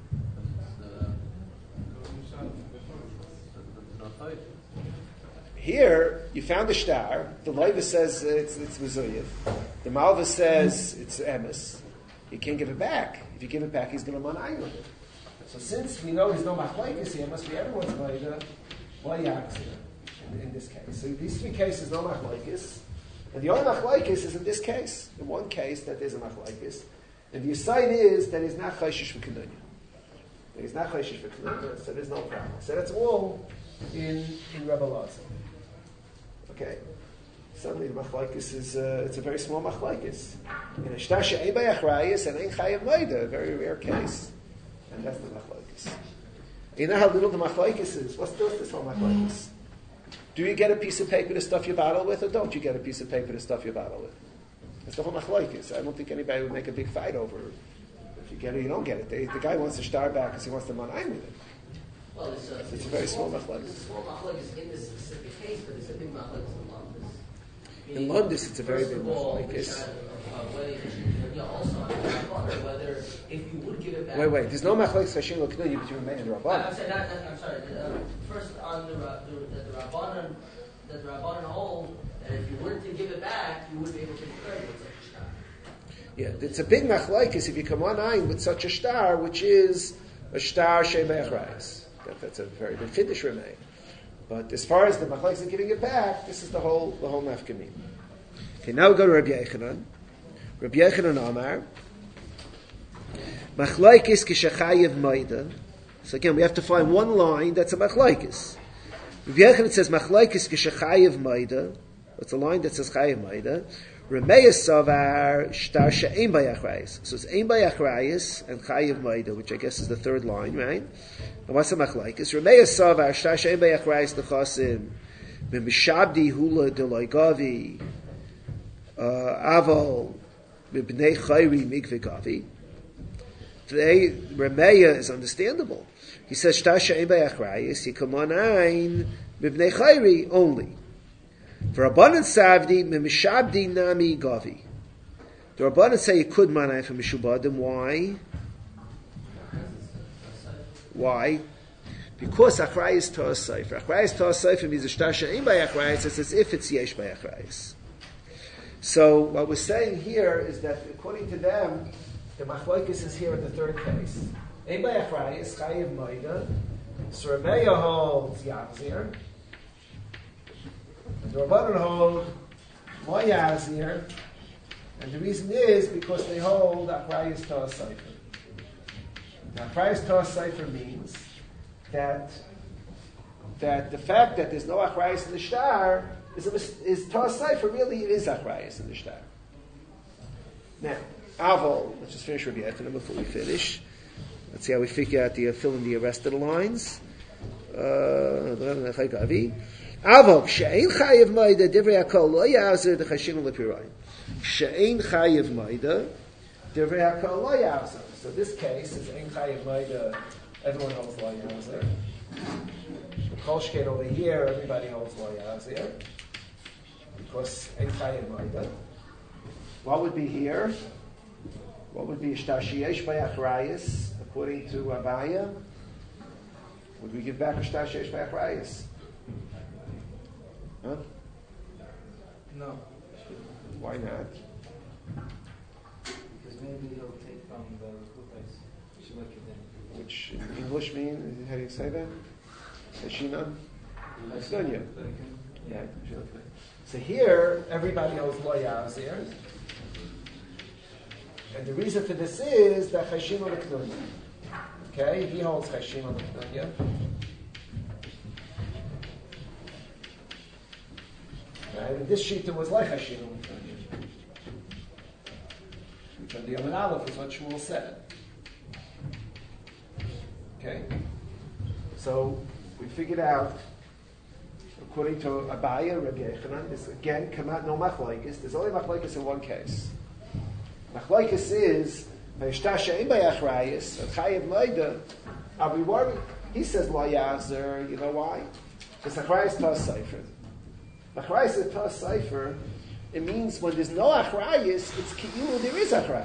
A: Here, you found a star. The Leiva says it's Mizuyev. The Malva says it's Emes. You can't give it back. If you give it back, he's going to manai with it. So since we know there's no machlokes here, it must be everyone's Leiva. Why Yaksir in this case? So these three cases, no machlokes. And the only machlokes is in this case. In one case, that there's a machlokes. And the aside is that he's not chayshish v'kenunya. He's not chayshish v'kenunya, so there's no problem. So that's all in Rebbe Elazar. Okay. Suddenly the machlokes is it's a very small machlokes. In a shtar she'ein b'yachrayis and ein chayav moida, a very rare case, and that's the machlokes. You know how little the machlokes is. What's this whole machlokes? Do you get a piece of paper to stuff your bottle with, or don't you get a piece of paper to stuff your bottle with? That's the whole machlokes. I don't think anybody would make a big fight over it. If you get it, you don't get it. The guy wants to star back because he wants to manai with it.
C: Well, it's
A: a very small machlokes.
C: It's a small machlokes in this specific case, but it's a big machlokes in Londis.
A: In Londis, it's a very big machlokes.
C: Whether if you would give it back.
A: Wait. There's no machlokes chashin l'knunya between Rambam and Rabban.
C: I'm sorry. First, on the Rabbanan, the Rabbanan hold that if you were to give it back, you would be able to declare it with such a star.
A: Yeah, it's a big machlokes if you come on ayin with such a star, which is a star shei b'achrayis. That's a very big finish remain. But as far as the machlokes of giving it back, this is the whole nafkamin. Okay, now we go to Rabbi Yechanan. Rabbi Yechanan Amar, machlokes kishachayev moida. So again, we have to find one line that's a machlokes. Rabbi Yechanan says machlokes kishachayev moida. It's a line that says chayev moida. Remeya savar shtar she'ein bayachrayis. So it's ein bayachrayis and chayev moida, which I guess is the third line, right? And what's the machlokes? Remeya savar shtar she'ein bayachrayis lechasim b'mishabdi hula deloigavi aval b'bnei chayri mikve gavi. Today, Remeya is understandable. He says shtar she'ein bayachrayis. He come on ein b'bnei chayri only. For Rabbanan Savdi, Memishabdi Nami Gavi. The Rabbanan say you could manai from Mishubadim. Why? Why? Because Achrayis Torah Sefer. Achrayis Torah Sefer means a shtar she'ein by Achrayis. It's as if it's yesh by Achrayis. So what we're saying here is that according to them, the machlokes is here in the third case. Ein by Achrayis, Chayiv Moida. So Remeya holds Yavzir. The Rabbanan hold more Yazir, and the reason is because they hold Achrayis Torah Sefer. Now, Achrayis Torah Sefer means that the fact that there's no Achrayis in the shtar is Torah Sefer. Really, it is Achrayis in the shtar. Now, Avol, let's just finish Rabbi Yechanan before we finish. Let's see how we figure out fill in the rest of the lines. Avok she'ein chayiv moida divrei hakol lo ya'azer dechashinu lepirayim. She'ein chayiv moida divrei hakol lo ya'azer. So this case is ein chayiv moida. Everyone holds lo ya'azer. The kolshkeit over here, everybody holds lo ya'azer because ein chayiv moida. What would be here? What would be shtar sheyesh by achrayis according to Abaya? Would we give back a shtar sheyesh by achrayis? Huh?
D: No.
A: Why not?
D: Because maybe he'll take from the Kutais.
A: Which in English mean, how do you say that? Hashinan? Hashinan. Yeah. So here, everybody knows Lo Yazir. And the reason for this is that Hashinan L'Knunya. Okay? He holds Hashinan L'Knunya. And this shita was like Hashinan L'Knunya. which on the Yom Aleph is what Shmuel said. Okay? So we figured out, according to Abaya, Rabbi Yechanan, this again, no machlokes. There's only machlokes in one case. Machlokes is, V'yishtasha ein b'yachrayis, and chayev moida, are we worried? He says, Lo Yachzer, you know why? Because achrayis tas sefer. Achrayis is tas sefer. It means when there's no achrayis, it's ki'ilu there is achrayis.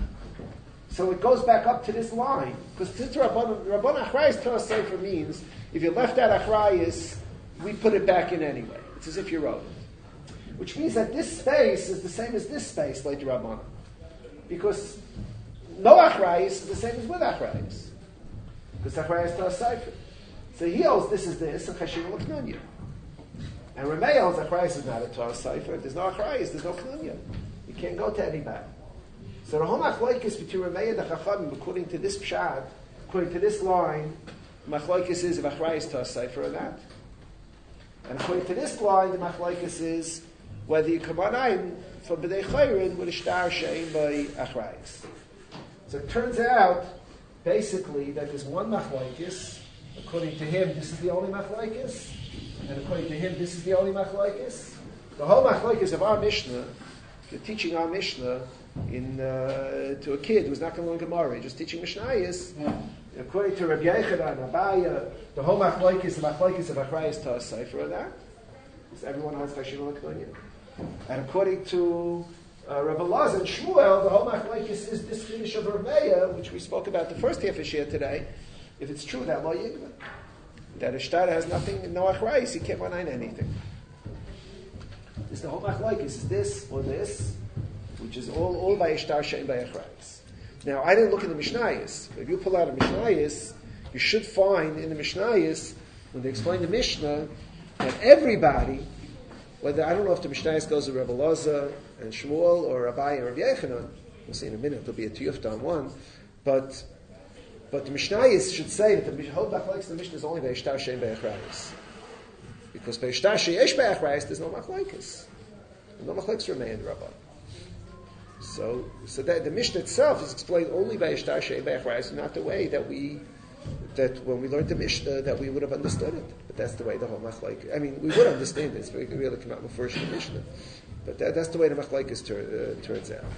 A: So it goes back up to this line. Because Rabban achrayis tas sefer means, if you left out achrayis, we put it back in anyway. It's as if you wrote it. Which means that this space is the same as this space, like Rabban. Because no achrayis is the same as with achrayis. Because achrayis tas sefer. So he holds this is this, and cheshiva l'knunya. And Rameh holds achrayis is not a tas sefer. If there's no achrayis, there's no knunya. You can't go to anybody. So the whole machlokes between Rameh and the Chachamim, according to this pshat, according to this line, machlokes is if achrayis tas sefer or not. And according to this line, the machlokes is whether you come on for b'dei chayrin with a shtar she'ein by achrayis. So it turns out, basically, that there's one machlokes. According to him, this is the only machlokes, and according to him, this is the only machlokes. The whole machlokes of our Mishnah, you're teaching our Mishnah to a kid who's not going to learn Gemara, just teaching Mishnayos. According to Rabbi Yechanan, Abaya, the whole machlokes of achrayis tas sefer of that. So everyone has cheshiva l'knunya. And according to Rabbi Elazar and Shmuel, the whole machlokes is this chiddush of Rameya, which we spoke about the first half of Shia today. If it's true that lo yigla, that a shtar has nothing, no achrayis, he can't run anything. This the whole machlokes is this or this, which is all by a shtar she'ein by achrayis. Now I didn't look in the Mishnayos. If you pull out a Mishnayos, you should find in the Mishnayos when they explain the Mishnah that everybody, whether I don't know if the Mishnayos goes to Rabbi Elazar and Shmuel or Abai and Rabbi Yechanan, we'll see in a minute. There'll be a tiyufta on one, but the Mishnayos should say that the whole machlokes of the Mishnah is only ve'ishtar she'ein be'achrayis, because ve'ishtar she'esh be'achrayis there's no machlokes, no machlokes remain in the Rabban. So that the Mishnah itself is explained only by ishtar she'ein be'achrayis, not the way that when we learned the Mishnah that we would have understood it. But that's the way the whole machlokes. I mean, we would understand this. We really come out first in the Mishnah, but that's the way the machlokes turns out.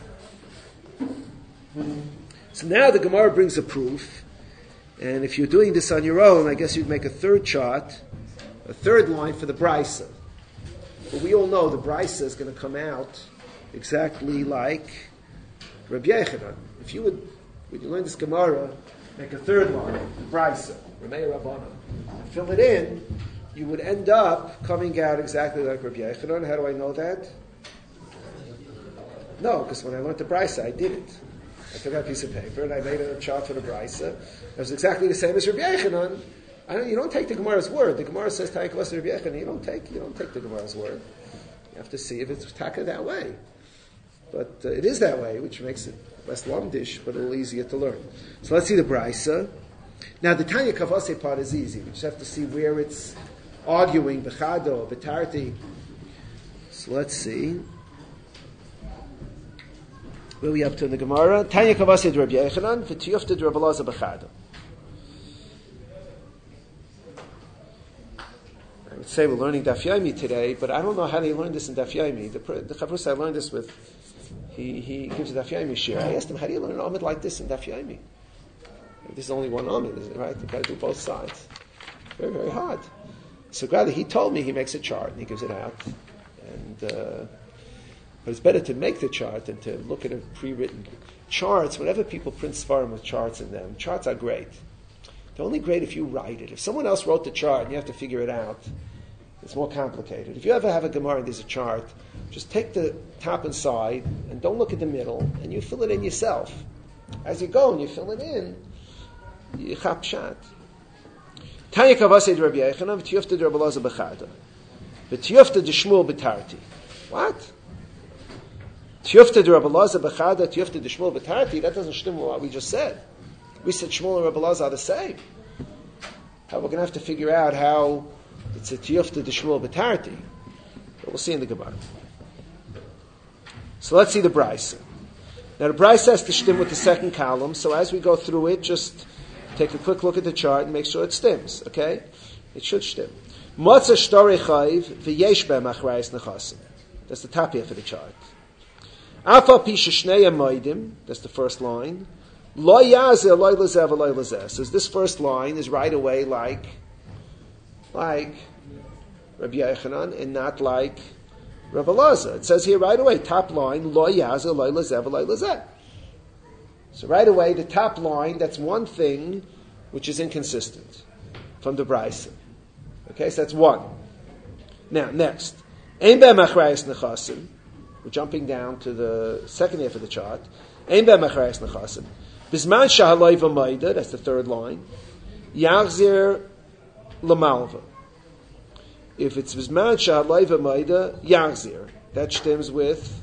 A: So now the Gemara brings a proof, and if you're doing this on your own, I guess you'd make a third chart, a third line for the Brisa. But we all know the Brisa is going to come out exactly like Rabbi Yechanan. If you would, when you learn this Gemara, make a third line, the Brisa, Ramei Rabbana, and fill it in, you would end up coming out exactly like Rabbi Yechanan. How do I know that? No, because when I learned the Brisa, I did it. I took out a piece of paper and I made a chart for the Brisa. It was exactly the same as Rabbi Yechanan. You don't take the Gemara's word. The Gemara says Taikavas Rabbi Yechanan. You don't take the Gemara's word. You have to see if it's taka that way. But it is that way, which makes it less lamdish, but a little easier to learn. So let's see the Brisa. Now the Tanya Kavase part is easy. We just have to see where it's arguing b'chado, b'tarti. So let's see. Where are we up to in the Gemara? Tanya Kavase Rabbi Yechanan, v'tiyufta Rabbi Elazar b'chado. I would say we're learning Daf Yomi today, but I don't know how they learned this in Daf Yomi. The Chavrus I learned this with, he gives a Daf Yomi shir. I asked him, how do you learn an Amid like this in Daf Yomi? This is only one Amid, isn't it, right? You've got to do both sides. Very, very hard. So rather, he told me he makes a chart and he gives it out. But it's better to make the chart than to look at a pre-written. Charts, whenever people print Svarim with charts in them, charts are great. They're only great if you write it. If someone else wrote the chart and you have to figure it out, it's more complicated. If you ever have a Gemara and there's a chart, just take the top and side and don't look at the middle and you fill it in yourself. As you go and you fill it in, you chap shat. Tanya Kavase Rabbi Yechanan, v'tiyufta Rabbi Elazar b'chada, v'tiyufta Shmuel b'tarti. What? Tiyufta Rabbi Elazar b'chada, tiyufta Shmuel b'tarti. That doesn't stem with what we just said. We said Shmuel and Rabbi Elazar are the same. We're going to have to figure out how it's a tiyufta Shmuel b'tarti. But we'll see in the Gemara. So let's see the Brisa. Now the Bryce has to stem with the second column, so as we go through it, just take a quick look at the chart and make sure it stems, okay? It should stem. Matzah shtorei chayv v'yesh b'hem achrayis nechasim. That's the top half of the chart. Afa pi sheshnei amoidim, that's the first line. Lo yazeh lo lazeh v'lo lazeh. So this first line is right away like Rabbi Yochanan and not like Rav Elazar. It says here right away, top line, Lo yazeh lo lazeh v'lo lazeh. So right away, the top line, that's one thing which is inconsistent from the Brisa. Okay, so that's one. Now, next. Ein be'em achrayis nechasim. We're jumping down to the second half of the chart. Ein be'em achrayis nechasim. Bisman shahaloi v'mayda, that's the third line. Yachzir l'malva. If it's bisman shahaloi v'mayda, yachzir. That stems with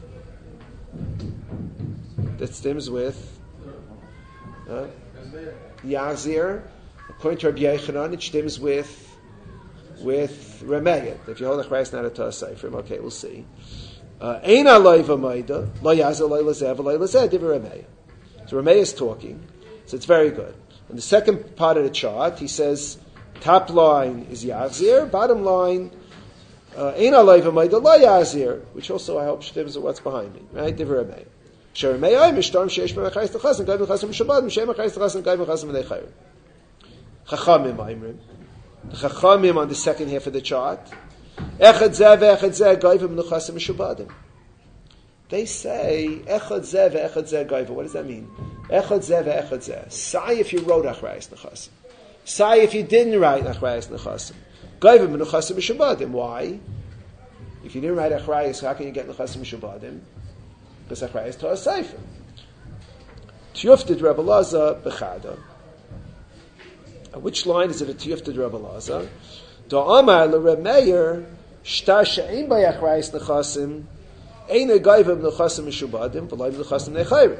A: Yachzir. According to Rabbi Yochanan, it stems with Rameya. If you hold a Christ not a Tosafrim, okay, we'll see. Ein aloi v'mayda, lo yazeh lo lazeh v'lo lazeh, divrei Rameya. So Rameya is talking, so it's very good. In the second part of the chart, he says, top line is Yachzir, bottom line, Ein aloi v'mayda, lo yazir, which also I hope stems with what's behind me, right? Divrei Rameya. Sheremei mishtarm sheish b'machayis t'chasim, gai b'chasim b'shabbat, m'shem achayis t'chasim, gai b'chasim v'nei chayim. Chachamim Aimrim. The Chachamim on the second half of the chart. Echad zeh ve'echad zeh gaiva m'nuchasim m'shubadim. They say echad zeh ve'echad zeh gaiva. What does that mean? Echad zeh ve'echad zeh. Say if you wrote achrayis nechasim. Say if you didn't write achrayis nechasim. Gaiva m'nuchasim m'shubadim. Why? If you didn't write achrayis, how can you get nechasim m'shubadim? Because achrayis to a sefer. Tiyuftid Rebbe Elazar b'chada. Which line is it a tiyuftid Rebbe Elazar? Da'amar l'Reb Meir shtar she'ein b'yachrayis nechasim ein gaiva m'nuchasim m'shubadim v'loi m'nuchasim nechayrim.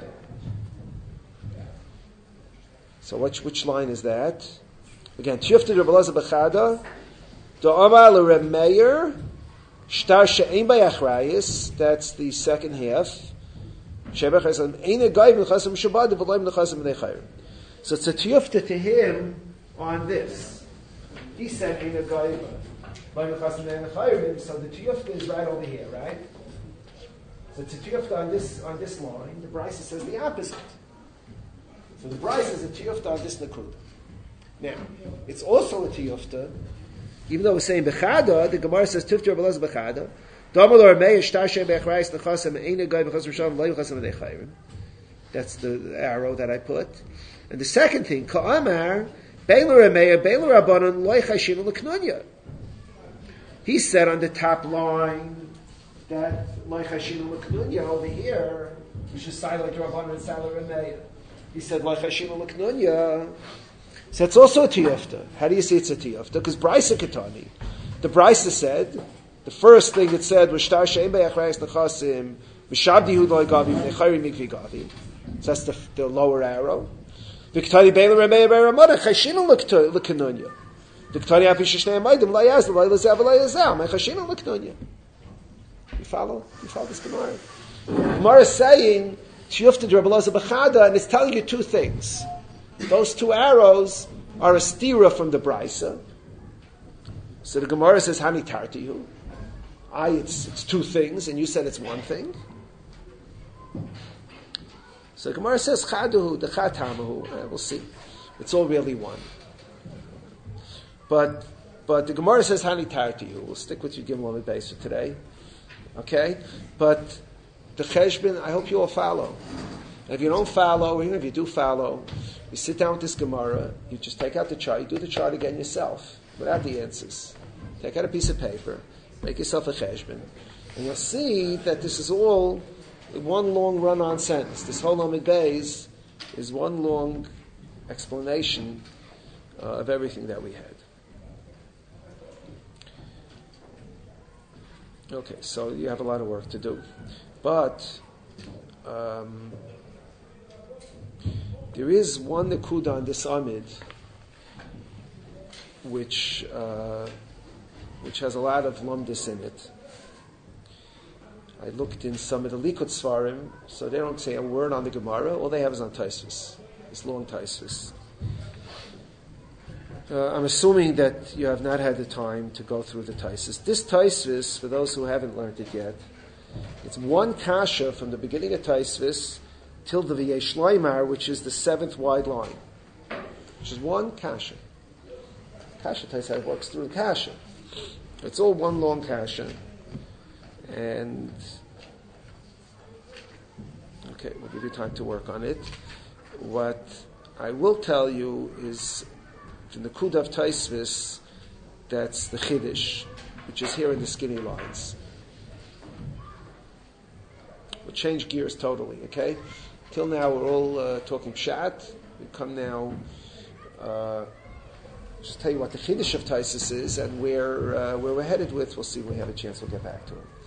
A: So which line is that? Again, tiyuftid Rebbe Elazar b'chada. Da'amar l'Reb Meir shtar she'ein b'yachrayis. That's the second half. So it's a tiyufta to him on this. He said in a gaiva, so the tiyufta is right over here, right? So it's a tiyufta on this line. The Brisa says the opposite. So the Brisa is a tiyufta on this nakuda. Now, it's also a tiyufta, even though we're saying bechada, the Gemara says tiyufta Rebbe Elazar bechada. That's the arrow that I put. And the second thing, he said on the top line that over here, which is silent Rabbanan and silent Rameya. He said so it's also a tiyufta. How do you say it's a tiyufta? Because Brisa Ketani, the Brisa said, the first thing it said was shtar she'ein b'yachrayis nechasim v'shabdi hu lo gavim nechayrim mikvi gavim. So that's the lower arrow. V'ktani bein l'Rameya b'Ramada chayshinu l'kenunya. V'ktani afi sheshnei amaydim lo yazeh lo lazeh v'lo yazeh chayshinu l'kenunya. You follow this Gemara? Gemara is saying tiyuftid Rebbe Elazar b'chada, and it's telling you two things. Those two arrows are a stira from the Brisa. So the Gemara says, Hani tartihu. It's two things, and you said it's one thing. So the Gemara says, Chaduhu, the Chatamahu. We'll see. It's all really one. But the Gemara says, Hani tartihu. We'll stick with your Gimel base for today. Okay? But the Cheshbon, I hope you all follow. And if you don't follow, even if you do follow, you sit down with this Gemara, you just take out the chart, you do the chart again yourself, without the answers. Take out a piece of paper, make yourself a cheshbon, and you'll see that this is all one long run-on sentence. This whole Lamed Beis is one long explanation of everything that we had. Okay, so you have a lot of work to do. But there is one nekuda on this Amid which has a lot of lumdis in it. I looked in some of the Likud Svarim, so they don't say a word on the Gemara. All they have is on Taisvis. It's long Taisvis. I'm assuming that you have not had the time to go through the Taisvis. This Taisvis, for those who haven't learned it yet, it's one kasha from the beginning of Taisvis till the V'yesh Leimar, which is the 7th wide line, which is one kasha. Kasha Taisvis works through the kasha. It's all one long kasha. And okay, we'll give you time to work on it. What I will tell you is from the Kudav Taisvis, that's the Chiddush, which is here in the skinny lines. We'll change gears totally, okay? Till now we're all talking Pshat. We come now, just tell you what the Chiddush of Taisvis is and where we're headed with. We'll see when we have a chance, we'll get back to it.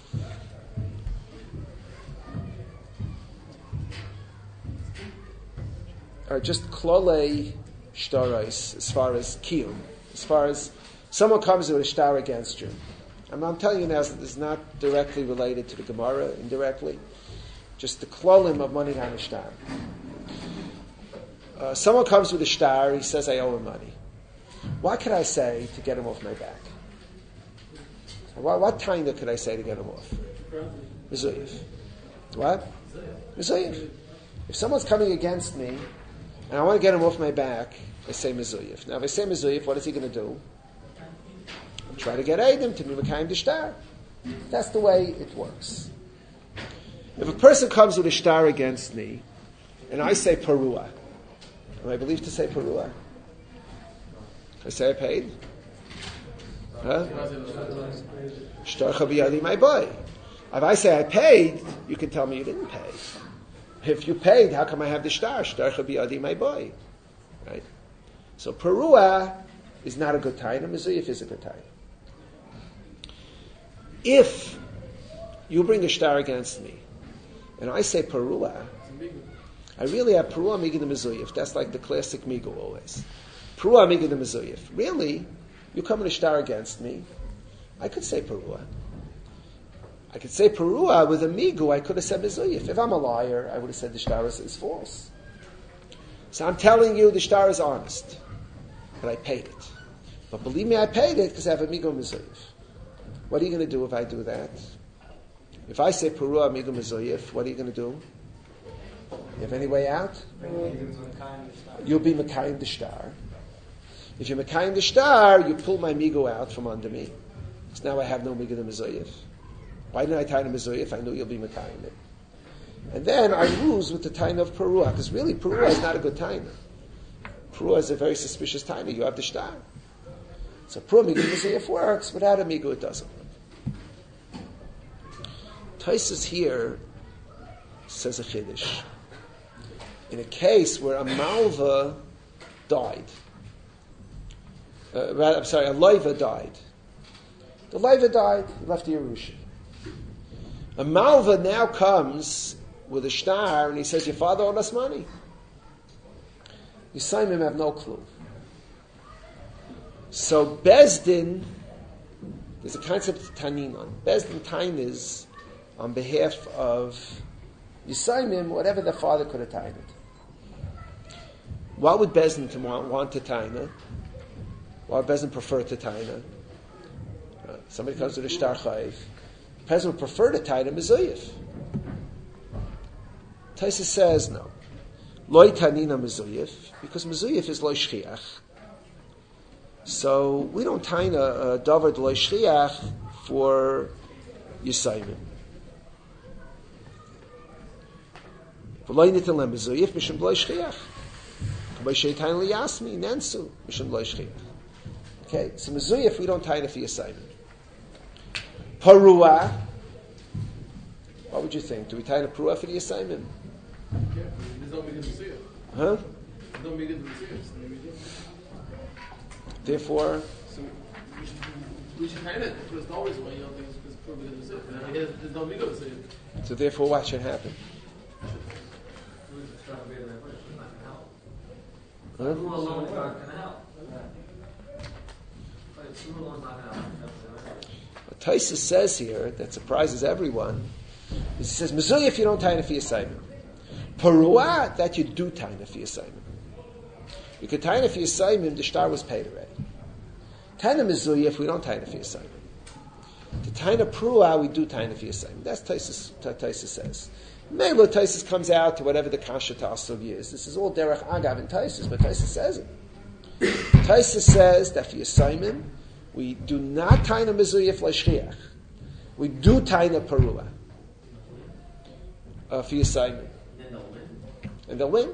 A: All right, just klolei shtarais as far as kiyum, as far as someone comes with a shtar against you. I'm telling you now that this is not directly related to the Gemara, indirectly. Just the klolim of money on a shtar. Someone comes with a shtar, he says, I owe him money. What could I say to get him off my back? What taina could I say to get him off? Mizuyif. What? Mizuyif. If someone's coming against me, and I want to get him off my back, I say Mizuyif. Now, if I say Mizuyif, what is he going to do? I'll try to get Adam to be Mekayim the shtar. That's the way it works. If a person comes with a shtar against me, and I say Parua, am I believed to say Parua? I say I paid? Huh? Shtarcha biyadi my boy. If I say I paid, you can tell me you didn't pay. If you paid, how come I have the shtar? Shtarcha biyadi my boy. Right? So Parua is not a good taina. Mizuyif is a good taina. If you bring a shtar against me, and I say Parua, I really have Parua Migid Mizuyif. That's like the classic Migu always. Parua Migid Mizuyif. Really, you come in a shtar against me, I could say Parua. I could say Parua with a Migu, I could have said Mizuyif. If I'm a liar, I would have said the shtar is false. So I'm telling you the shtar is honest. But I paid it. But believe me, I paid it because I have a Migu Mizuyif. What are you going to do if I do that? If I say Parua Migu Mizuyif, what are you going to do? You have any way out? You'll be Mekayim the shtar. If you're Mekayim the shtar, you pull my Migu out from under me. So now I have no Migu Mizuyif. Why didn't I tie the Mizuyif? I knew you'll be Mekayim it. And then I lose with the taina of Parua, because really Parua is not a good taina. Parua is a very suspicious taina. You have the shtar. So Parua Migu Mizuyif works, without a Migu it doesn't work. Taisus here says a chiddush. In a case where a malva died, a loiva died. The loiva died, he left the Yerusha. A malva now comes with a shtar and he says, your father owed us money. Yisayimim have no clue. So Bezdin, there's a concept of taninon. Bezdin tain is on behalf of Yisayimim, whatever the father could have tained it. Why would Bezdin want to taina? Why would Bezdin prefer to taina? Somebody comes with a shtar chayiv. Bezdin would prefer to taina mizuyif. Taisa says no. Loi tanina mizuyif, because mizuyif is loi shchiach. So we don't taina a davar loi shchiach for Yisayimim. Okay, so mezuyif we don't tie it for Yisayimim. Parua, what would you think? Do we tie a parua for the Yisayimim? Huh? Therefore,
E: we should tie it because it's always one,
A: so therefore what should happen? Huh? What Taisa says here that surprises everyone He says, Mezuyif, you don't taina for your Simon. Parua, that you do taina for your Simon. You could taina for your Simon, the star was paid already. Taina Mezuyif, we don't taina for your Simon. To taina Parua, we do taina for your Simon. That's Taisus says. Melo Taisus comes out to whatever the kasha to Asov is. This is all derech agav in Taisus, but Taisus says it. Taisus says that for your Simon, we do not taina Mezuyif l'shchiach. We do taina Parua. For your Simon. And they'll win.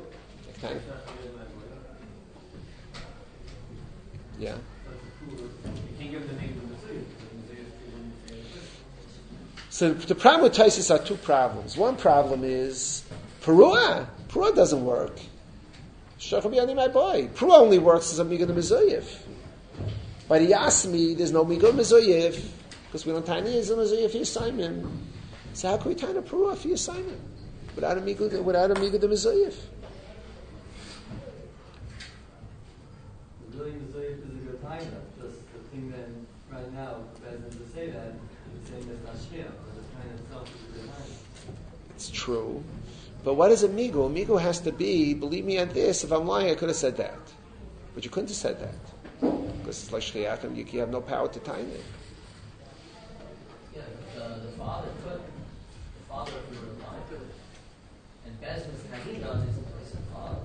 A: Yeah. So the problem with Taisus are two problems. One problem is Parua. Parua doesn't work. Shachab my boy. Parua only works as a Migad Mezoyev. By the Yasmi, there's no Migad Mezoyev because we don't tiny as a Mezoyev for your Simon. So how can we tiny Parua for your Simon without a Migad Mezoyev?
F: Really, Mezoyev is a good time. Just the thing that right now, Bezin to say that, it's saying that's not Shia, but the time itself is a good time.
A: It's true. But what is a migu? A migu has to be, believe me on this, if I'm lying, I could have said that. But you couldn't have said that. Because it's like shliach, and you have no power to time it.
C: Yeah, the father could. The father, if we were alive, could. And Bezin, how he does is in place of the father.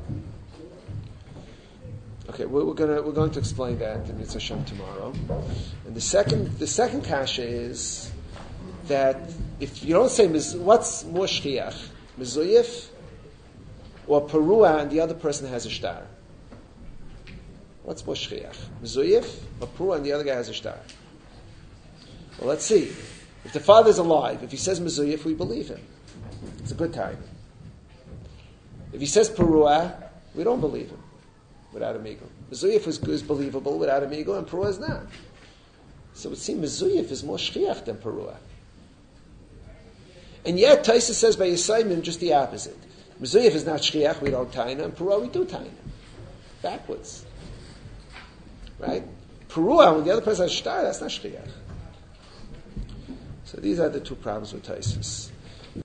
A: Okay, we're going to explain that in Mitzvah Hashem tomorrow. And the second kasha is that if you don't say what's more shchiach, mezuyif or parua, and the other person has a shtar. What's more shchiach, mezuyif or parua, and the other guy has a shtar? Well, let's see. If the father's alive, if he says mezuyif, we believe him. It's a good time. If he says parua, we don't believe him. Without amigo. Mezuyif is believable without amigo, and Parua is not. So it seems Mezuyif is more shchiach than Parua. And yet, Taisa says by Yisayim just the opposite. Mezuyif is not shchiach, we don't taina, and Parua we do taina. Backwards. Right? Parua, when the other person has shtar, that's not shchiach. So these are the two problems with Taisus.